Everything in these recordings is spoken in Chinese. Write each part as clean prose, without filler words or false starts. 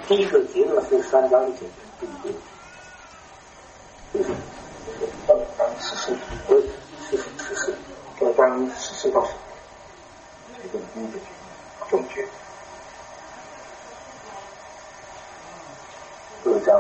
第一个结论是3章1节，对不对？就是2章14到15，这个第一个总结。2章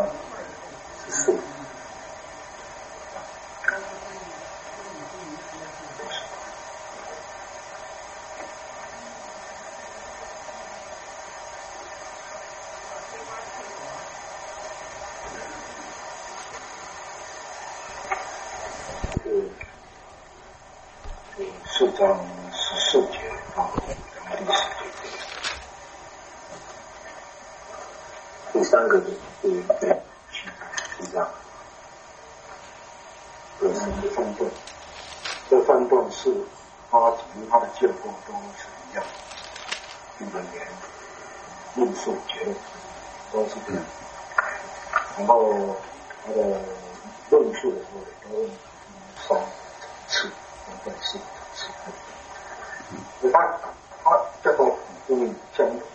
14。4章14节到第10节，第3个第7章这3段，这3段是它的结构都是一样，基本言论述结论都是这样，然后它的论述的时候也都用3次或者4次。它这个相同。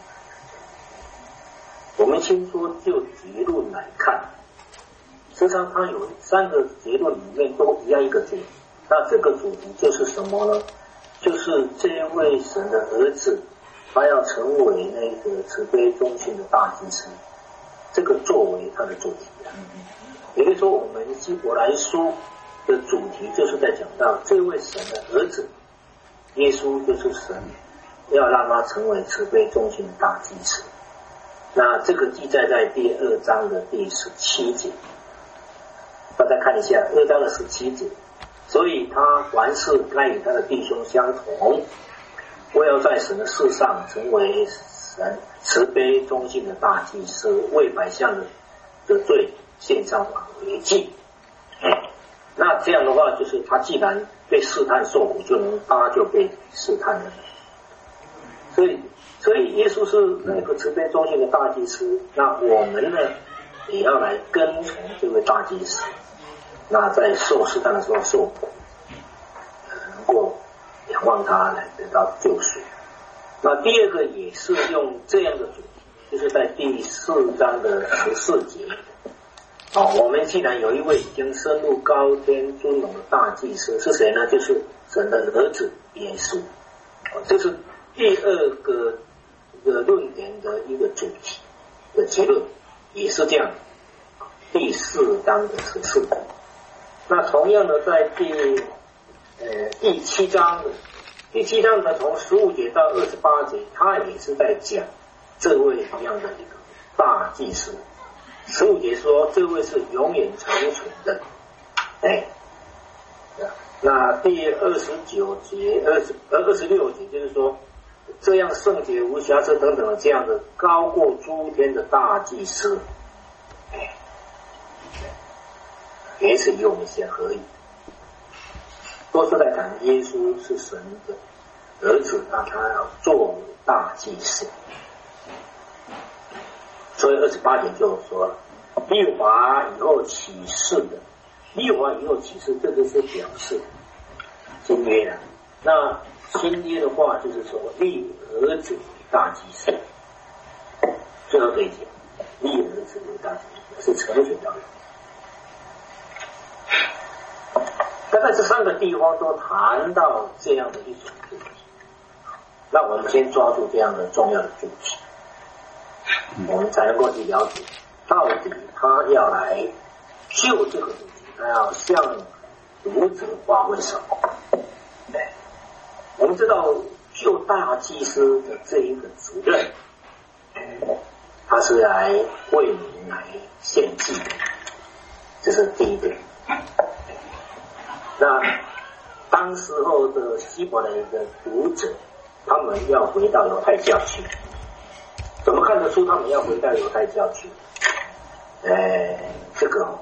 我们先说就结论来看，实际上它有3个结论里面都一样一个主题。那这个主题就是什么呢？就是这位神的儿子，他要成为那个慈悲忠信的大祭司，这个作为他的主题。也就是说，我们希伯来书的主题就是在讲到这位神的儿子。耶稣就是神，要让他成为慈悲忠信的大祭司。那这个记载在第2章的第17节，大家看一下2章的17节。所以他凡事该与他的弟兄相同，为要在神的事上成为神慈悲忠信的大祭司，为百姓的罪献上为祭。那这样的话，就是他既然被试探受苦，他就被试探了。所以耶稣是那个慈悲忠信的大祭司，那我们呢也要来跟从这位大祭司。那在受试探的时候受苦，能够仰望他来得到救赎。那第2个也是用这样的主题，就是在第4章的14节。我们既然有一位已经升入高天尊荣的大祭司，是谁呢？就是神的儿子耶稣。这是第2个论点的一个主题的结论，也是这样。第4章的14节。那同样的，在第7章的从15节到28节，他也是在讲这位一样的一个大祭司。15节说这位是永远长存的，那第29节、26节就是说，这样圣洁无瑕疵等等的这样的高过诸天的大祭司，也是与我们相合意。都是在谈耶稣是神的儿子，那他要做大祭司。所以28节就说了，律法以后启示的，这就是表示新约了。那新约的话，就是说立儿子为大祭司，最后这一节，立儿子为大祭司是成全到的。大概这3个地方都谈到这样的一种主题。那我们先抓住这样的重要的主题，我们才能够去了解到底他要来就这个主题，他要向读者发挥什么。我们知道就大祭司的这一个责任，他是来为民来献祭的，这是第一点。那当时候的希伯来的读者，他们要回到犹太教去，怎么看得出他们要回到犹太教去？这个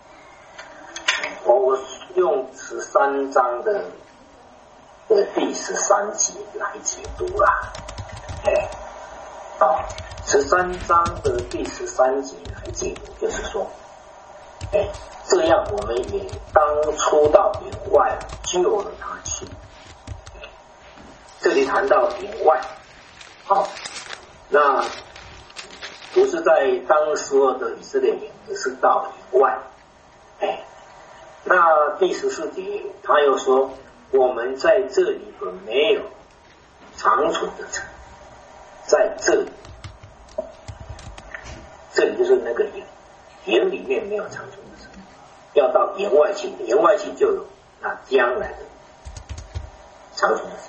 我用13章的第13节来解读啦。13章的第13节来解读，就是说，这样我们也当出到营外救了他去。这里谈到营外，那不是在当时候的以色列营，而是到营外。那第14节他又说，我们在这里可没有长存的城，在这里，这里就是那个营，营里面没有长存的城，要到营外去，营外去就有那将来的长存的城。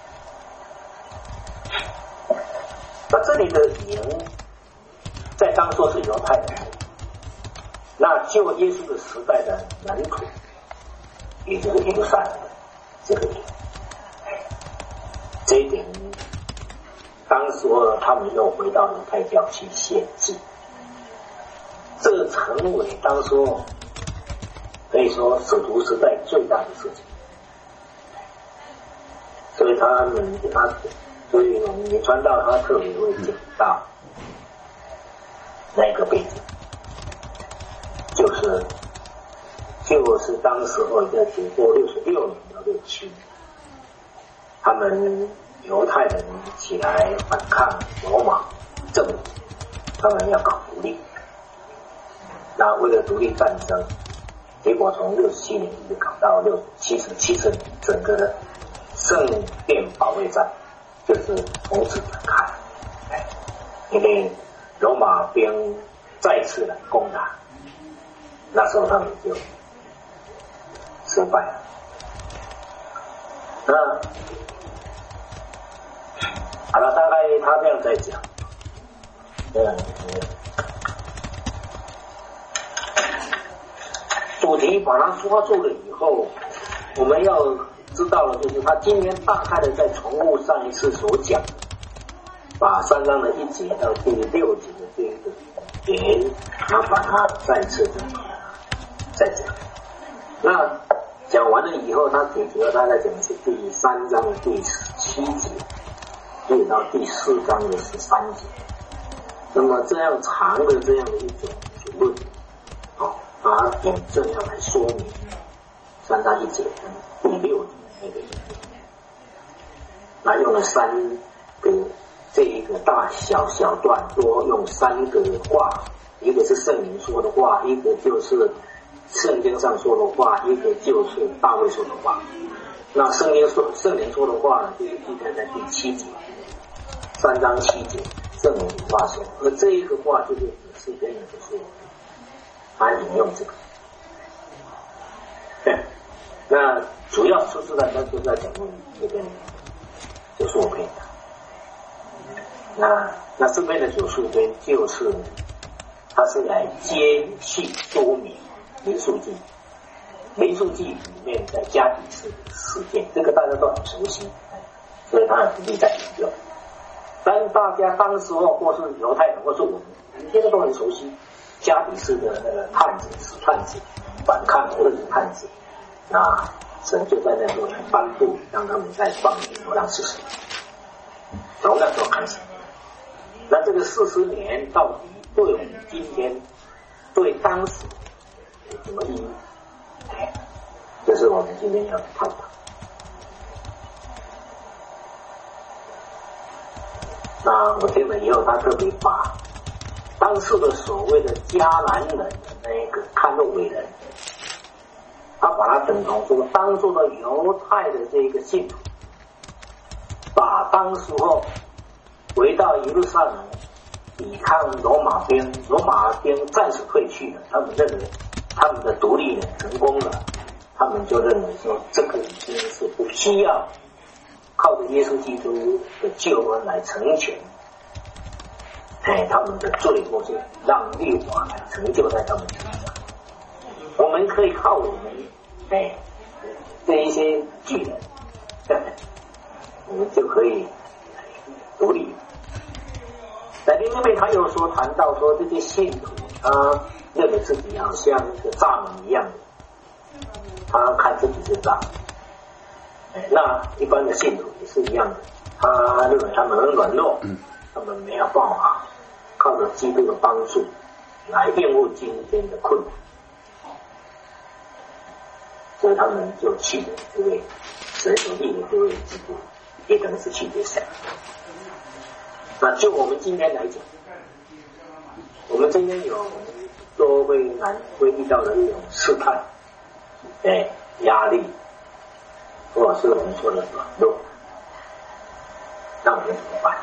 那这里的营，在当作是犹太人，那就耶稣的时代的门徒，也就是耶路撒冷的这个营，这一点，当时他们又回到犹太教去献祭，这成为当时可以说使徒时代最大的事情。所以所以我们也传道他特别会讲到那个背景，就是当时候在经过66年到67年，他们犹太人起来反抗罗马政府，他们要搞独立。那为了独立战争，结果从67年一直搞到70年，整个的圣殿保卫战就是从此展开。因为罗马兵再次来攻打，那时候他们就失败了。那好了，大概他这样在讲，主题把它抓住了以后，我们要知道的就是他今天大概的在重复上一次所讲的，把3章的1节到第6节的这个点，他把它再次的再讲。那讲完了以后，他主要他在讲的是第3章的第7节，一直到第4章的13节。那么这样长的这样的一种评论，他用这样来说明3章1节跟第6节那个，那用了3个这一个大小段，多用3个话，一个是圣灵说的话，一个就是圣经上说的话，一个就是大卫说的话。那圣灵说的话呢，就是记载在第7节，3章7节，圣灵话说，而这一个话就是诗篇的就是他引用这个。那主要说实在，他就在讲这边就是我篇的。那这边的90篇就是它是来接续说明民数记里面在加底斯的事件，这个大家都很熟悉，所以他很不必再研究。但大家当时候或是犹太人或是我们现在都很熟悉加底斯的那个探子反抗或者是探子，那神就在那时候来颁布，让他们再放流浪40年，从那时候开始。那这个40年到底对我们今天对当时有什么意义？这是我们今天要探讨。那我听了以后，他特别把当时的所谓的迦南人的那个看作伟人，他把它等同说当初的犹太的这个信徒，把当时候回到耶路撒冷抵抗罗马兵暂时退去了，他们认为他们的独立成功了，他们就认为说这个已经是不需要靠着耶稣基督的救恩来成全，他们的罪或是让律法来成就在他们身上。我们可以靠我们这一些巨人，我们就可以独立。在另一面，他又说谈到说这些信徒，他认为自己好像一个蚱蜢一样的，他看自己是蚱蜢。那一般的信徒也是一样的，他认为他们很软弱，他们没有办法靠着基督的帮助来应付今天的困难，所以他们就去了这位神所立的这位基督，也可能是去别神。那就我们今天来讲， 我们今天都会遇到的一种试探，压力，或者是我们说的软弱，那我们怎么办？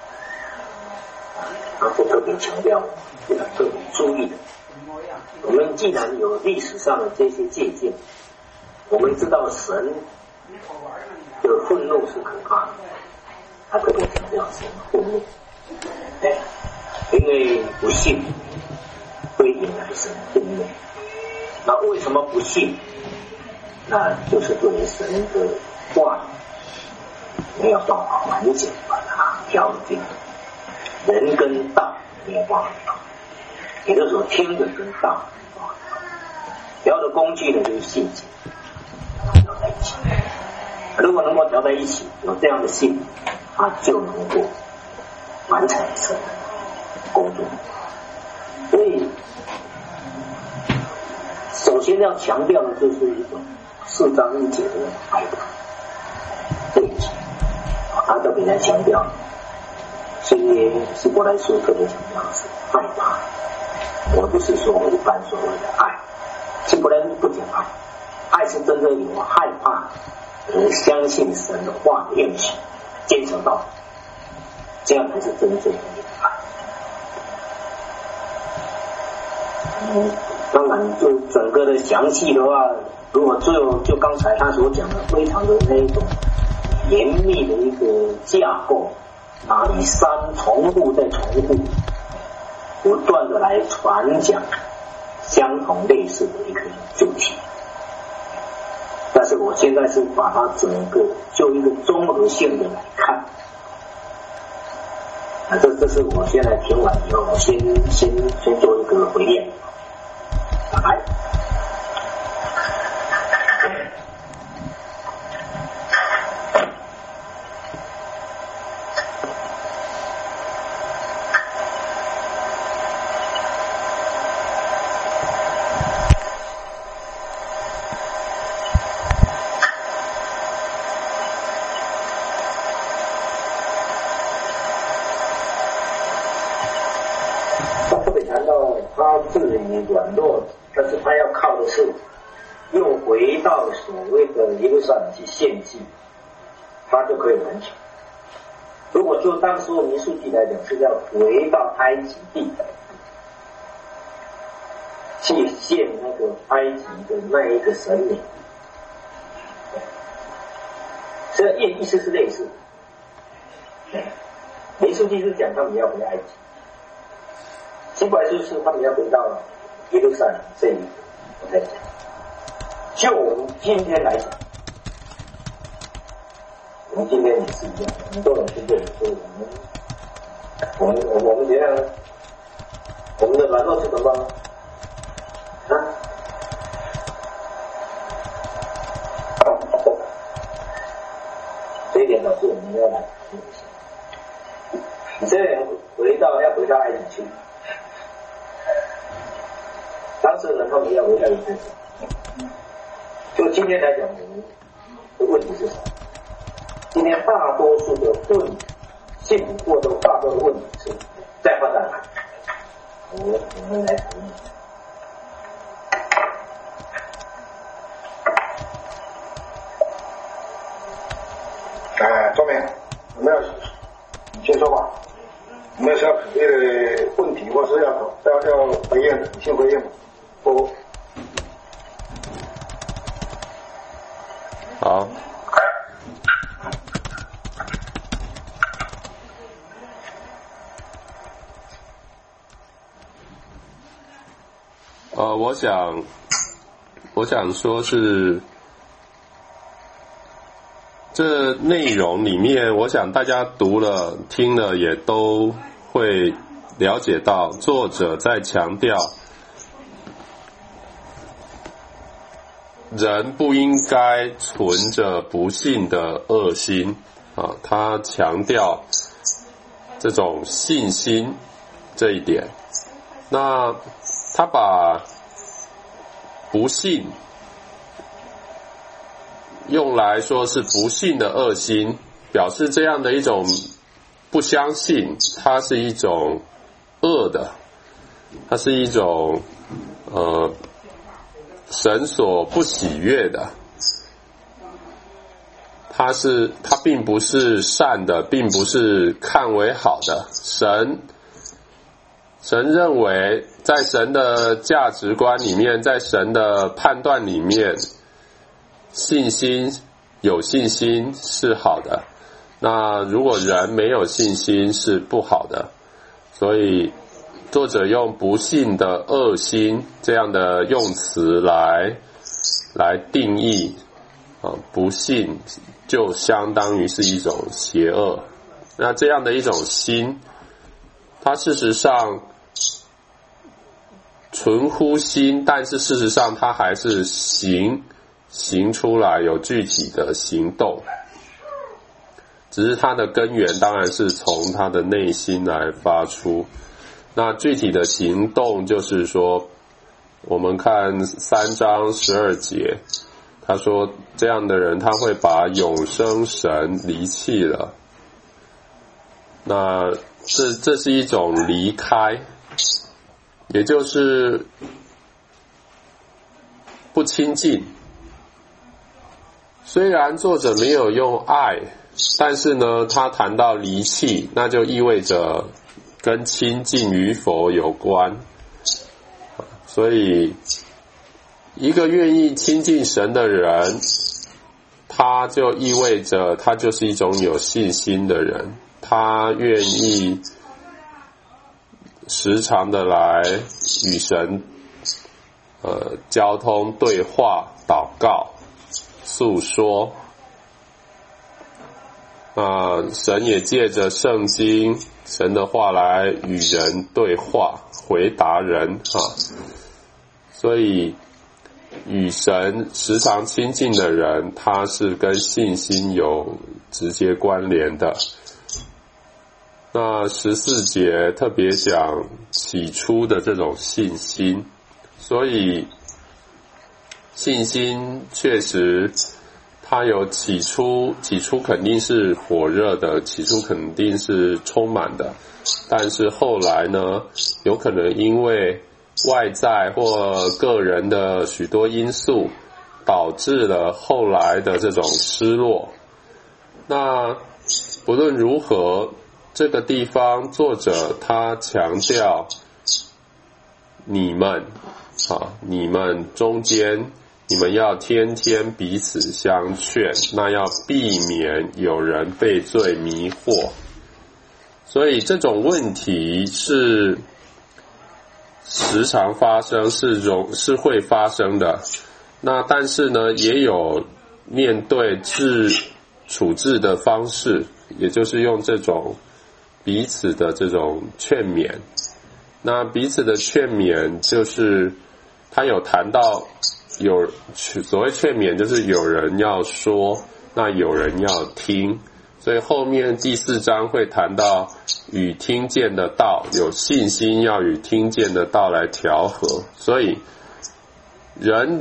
他是特别强调，要特别注意的。我们既然有历史上的这些借鉴，我们知道神的愤怒是可怕的，他特别强调神愤怒，因为不信会引来神愤怒。那为什么不信？那就是对神的话没有办法完整把它调整，人跟道没有办法，也就是说天的跟道调的工具呢就是信心，调在一起。如果能够调在一起，有这样的信，它就能够完成神的工作。所以首先要强调的就是一种4章1节的害怕这一节，他特别在强调，新约希伯来书特别强调是害怕，而不是说一般所谓的爱。希伯来书不讲爱，爱是真正有害怕而相信神的话的应许，坚持到底，这样才是真正的爱。当然就整个的详细的话，如果就刚才他所讲的非常的那一种严密的一个架构啊，以3重复再重复，不断的来传讲相同类似的一个主题。但是我现在是把它整个就一个综合性的来看，这是我现在听完以后，我先做一个回应。来，他特别谈到他自己软弱，但是他要靠的是又回到所谓的耶路撒冷去献祭，他就可以完成。如果就当时的民数记来讲，是要回到埃及地去献那个埃及的那一个神明，这意思是类似。民数记是讲他们要回埃及，希伯来书是他们要回到耶路撒冷这一我在讲。就我们今天来讲，我们今天也是一样，很多人去这里说我们怎样？我们的软弱是什么？啊？这一点导致我们要来谈一下。你这人要回到埃及去，当时呢他们要回到埃及。就今天来讲，我们的问题是什么？今天大多数的问题，信不过的大多的问题是再发展来，我们来谈一下。周明，有没有你先说吧？有没有需要考虑的问题，或是要回应的？你先回应吧。 好。我想说是这内容里面，我想大家读了听了也都会了解到，作者在强调人不应该存着不信的恶心啊，他强调这种信心这一点。那他把不信用来说是不信的恶心，表示这样的一种不相信，它是一种恶的它是一种神所不喜悦的，它并不是善的，并不是看为好的。神认为在神的价值观里面，在神的判断里面，有信心是好的，那如果人没有信心是不好的。所以作者用不信的恶心这样的用词来定义不信就相当于是一种邪恶。那这样的一种心，它事实上存乎心，但是事实上它还是行出来，有具体的行动，只是它的根源当然是从它的内心来发出。那具体的行动就是说，我们看3章12节，他说这样的人他会把永生神离弃了。那这是一种离开，也就是不亲近。虽然作者没有用爱，但是呢，他谈到离弃，那就意味着跟亲近与否有关。所以一个愿意亲近神的人，他就意味着他就是一种有信心的人，他愿意时常的来与神交通对话、祷告、诉说。神也借着圣经神的话来与人对话，回答人所以与神时常亲近的人，他是跟信心有直接关联的。那14节特别讲起初的这种信心，所以信心确实它有起初肯定是火热的，起初肯定是充满的，但是后来呢，有可能因为外在或个人的许多因素，导致了后来的这种失落。那不论如何，这个地方作者他强调你们中间，你们要天天彼此相劝，那要避免有人被罪迷惑。所以这种问题是时常发生，是会发生的。那但是呢，也有面对处置的方式，也就是用这种彼此的这种劝勉。那彼此的劝勉就是他有谈到所谓劝勉就是有人要说，那有人要听。所以后面第4章会谈到与听见的道，有信心要与听见的道来调和。所以人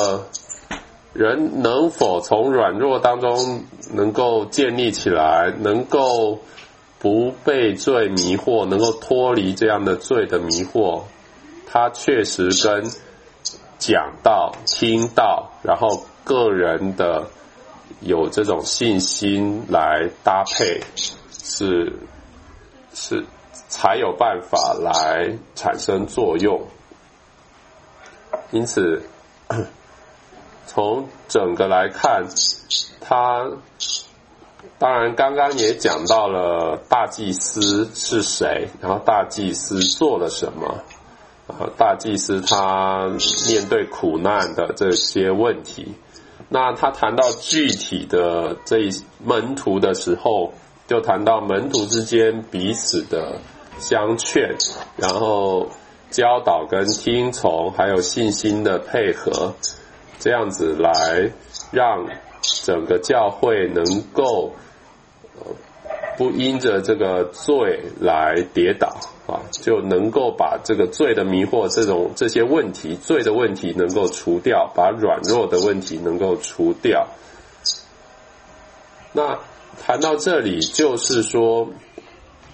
能否从软弱当中能够建立起来，能够不被罪迷惑，能够脱离这样的罪的迷惑，它确实跟讲道、听道，然后个人的有这种信心来搭配，是才有办法来产生作用。因此从整个来看，他当然刚刚也讲到了大祭司是谁，然后大祭司做了什么，大祭司他面对苦难的这些问题。那他谈到具体的这一门徒的时候，就谈到门徒之间彼此的相劝，然后教导跟听从，还有信心的配合，这样子来让整个教会能够不因着这个罪来跌倒就能够把这个罪的迷惑这些问题，罪的问题能够除掉，把软弱的问题能够除掉。那谈到这里就是说，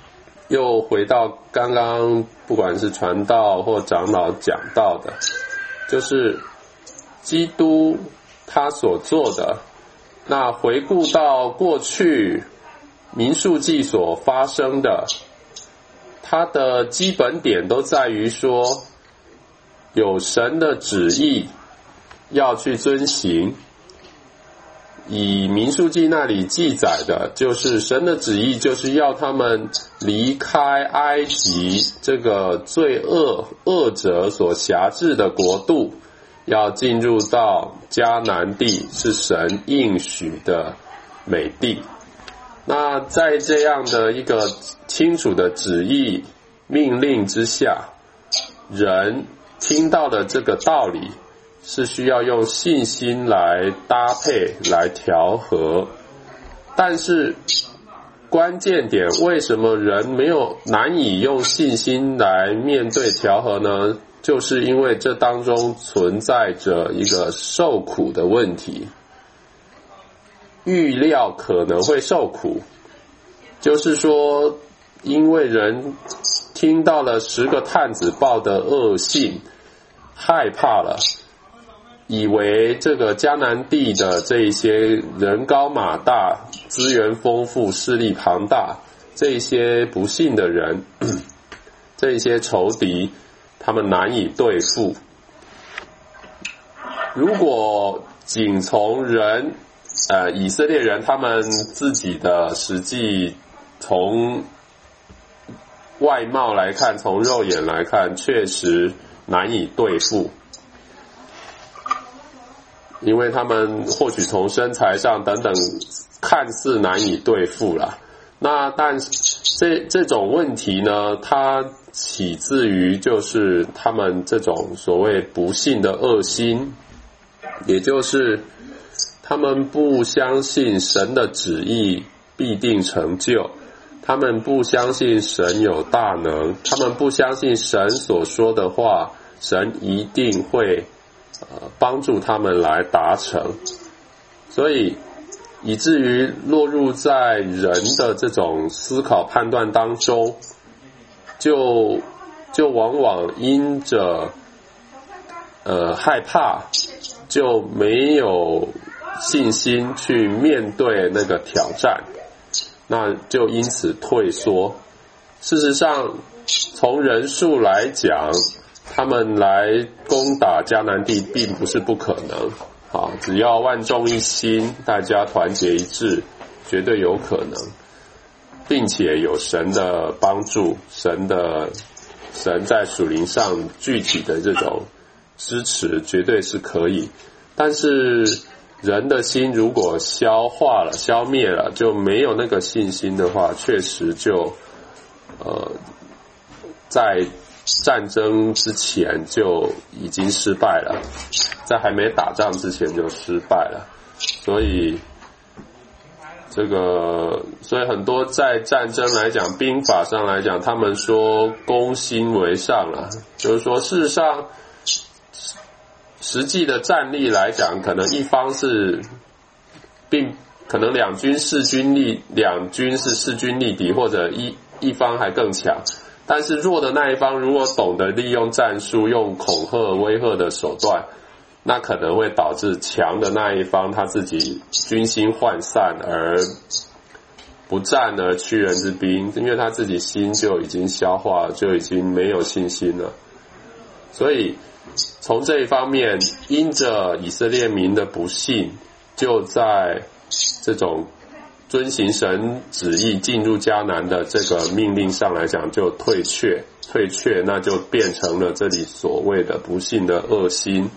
又回到刚刚不管是传道或长老讲到的，就是基督他所做的，那回顾到过去民数记所发生的，它的基本点都在于说有神的旨意要去遵行。以民数记那里记载的，就是神的旨意就是要他们离开埃及这个罪恶者所辖制的国度，要进入到迦南地，是神应许的美地。那在这样的一个清楚的旨意命令之下，人听到的这个道理是需要用信心来搭配来调和，但是关键点，为什么人难以用信心来面对调和呢？就是因为这当中存在着一个受苦的问题，预料可能会受苦，就是说因为人听到了10个探子报的恶信，害怕了，以为这个迦南地的这一些人高马大、资源丰富、势力庞大，这一些不信的人，这一些仇敌，他们难以对付。如果仅从以色列人他们自己的实际从外貌来看，从肉眼来看，确实难以对付。因为他们或许从身材上等等看似难以对付啦。那但这种问题呢，它起自于就是他们这种所谓不信的恶心，也就是他们不相信神的旨意必定成就，他们不相信神有大能，他们不相信神所说的话，神一定会帮助他们来达成，所以以至于落入在人的这种思考判断当中，就往往因着害怕，就没有信心去面对那个挑战，那就因此退缩。事实上，从人数来讲，他们来攻打迦南地并不是不可能，只要万众一心，大家团结一致，绝对有可能，并且有神的帮助，神在属灵上具体的这种支持，绝对是可以。但是人的心如果消化了、消灭了，就没有那个信心的话，确实就在战争之前就已经失败了，在还没打仗之前就失败了，所以很多在战争来讲，兵法上来讲，他们说攻心为上了，就是说事实上实际的战力来讲，可能一方是可能两军势均力敌，或者一方还更强。但是弱的那一方如果懂得利用战术，用恐吓威吓的手段，那可能会导致强的那一方他自己军心涣散，而不战而屈人之兵，因为他自己心就已经消化，就已经没有信心了。所以从这一方面，因着以色列民的不信，就在这种遵行神旨意进入迦南的这个命令上来讲就退却，那就变成了这里所谓的不信的恶心。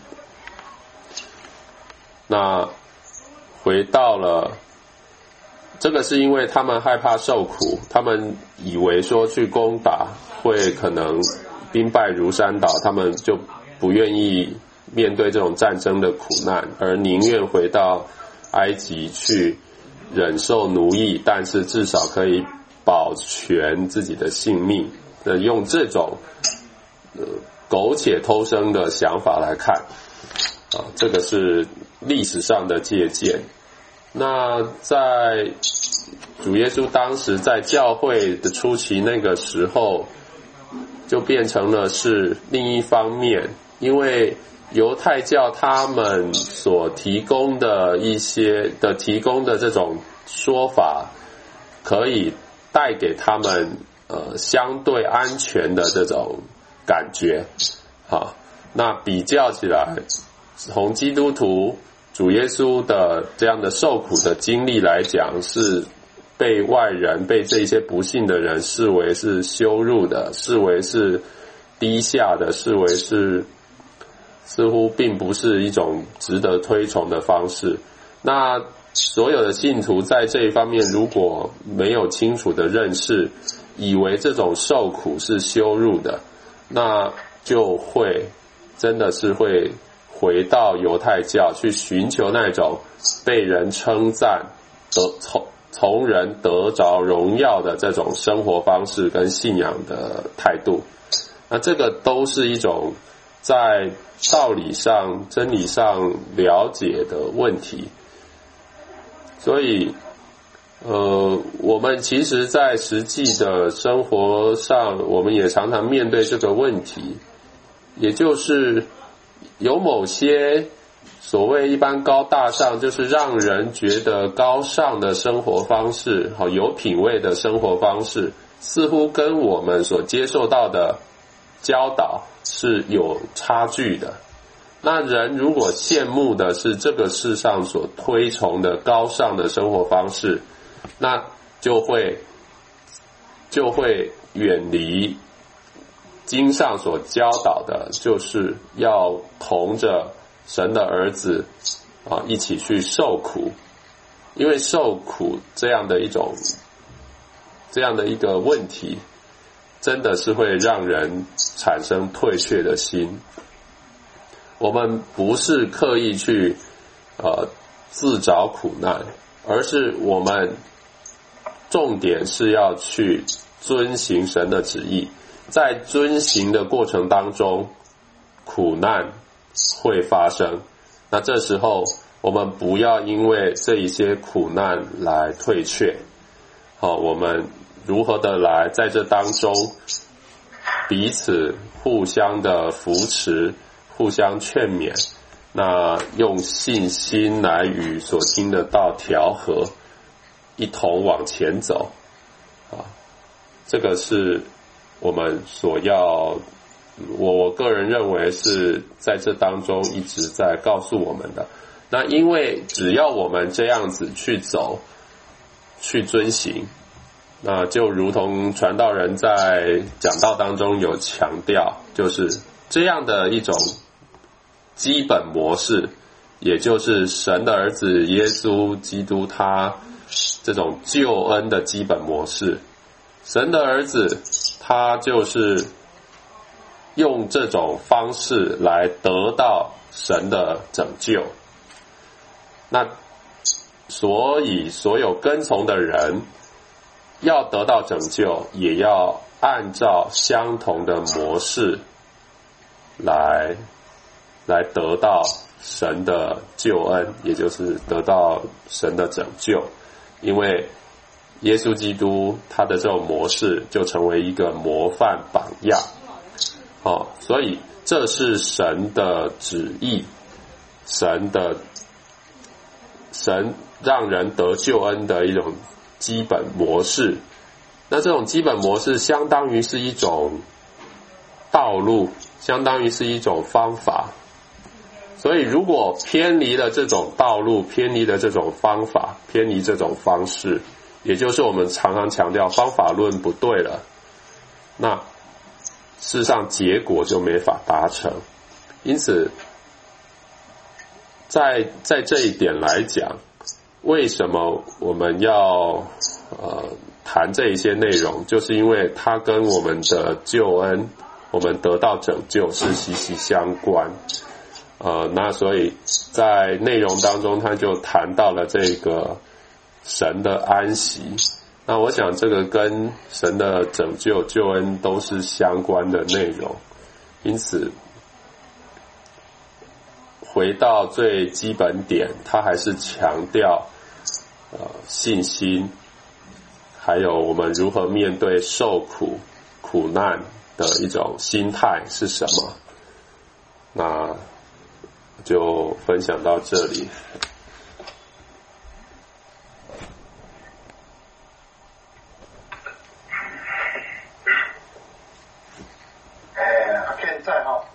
那回到了这个是因为他们害怕受苦，他们以为说去攻打会可能兵败如山倒，他们就不愿意面对这种战争的苦难，而宁愿回到埃及去忍受奴役，但是至少可以保全自己的性命，用这种苟且偷生的想法来看，这个是历史上的借鉴。 那在主耶稣当时在教会的初期那个时候，就变成了是另一方面，因为犹太教他们所提供的这种说法，可以带给他们相对安全的这种感觉。好，那比较起来，从基督徒主耶稣的这样的受苦的经历来讲，是被外人、被这些不信的人视为是羞辱的，视为是低下的，视为是似乎并不是一种值得推崇的方式。那所有的信徒在这一方面如果没有清楚的认识，以为这种受苦是羞辱的，那就会真的是会回到犹太教去寻求那种被人称赞从人得着荣耀的这种生活方式跟信仰的态度。那这个都是一种在道理上真理上了解的问题。所以我们其实在实际的生活上，我们也常常面对这个问题，也就是有某些所谓一般高大上，就是让人觉得高尚的生活方式，有品味的生活方式，似乎跟我们所接受到的教导是有差距的。那人如果羡慕的是这个世上所推崇的高尚的生活方式，那就会远离经上所教导的，就是要同着神的儿子一起去受苦。因为受苦这样的一个问题，真的是会让人产生退却的心。我们不是刻意去自找苦难，而是我们重点是要去遵行神的旨意。在遵行的过程当中，苦难会发生。那这时候我们不要因为这一些苦难来退却。我们如何的来在这当中彼此互相的扶持，互相劝勉，那用信心来与所听的道调和，一同往前走。这个是我们所要，我个人认为是在这当中一直在告诉我们的。那因为只要我们这样子去走，去遵行，那就如同传道人在讲道当中有强调，就是这样的一种基本模式，也就是神的儿子耶稣基督他这种救恩的基本模式。神的儿子他就是用这种方式来得到神的拯救。那所以所有跟从的人要得到拯救，也要按照相同的模式来得到神的救恩，也就是得到神的拯救。因为耶稣基督他的这种模式就成为一个模范榜样。所以这是神的旨意，神让人得救恩的一种基本模式。那这种基本模式相当于是一种道路，相当于是一种方法。所以如果偏离了这种道路，偏离了这种方法，偏离这种方式，也就是我们常常强调方法论不对了，那事实上结果就没法达成。因此在这一点来讲，为什么我们要谈这一些内容，就是因为它跟我们的救恩，我们得到拯救是息息相关。那所以在内容当中他就谈到了这个神的安息。那我想这个跟神的拯救救恩都是相关的内容。因此回到最基本点，他还是强调信心，还有我们如何面对受苦、苦难的一种心态是什么？那就分享到这里。 现在